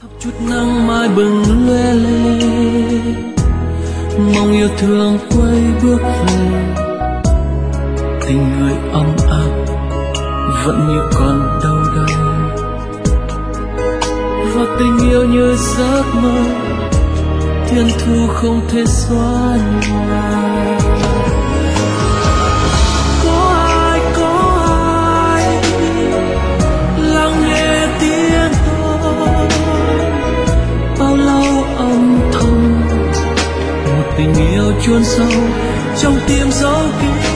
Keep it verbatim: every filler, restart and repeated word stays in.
Chút nắng mai bừng lê lê, mong yêu thương quay bước về, tình người ấm áp vẫn như còn đâu đây, và tình yêu như giấc mơ thiên thu không thể xóa nhòa. Có ai, có ai lắng nghe tiếng tôi, bao lâu âm thầm một tình yêu chôn sâu trong tim dấu kín.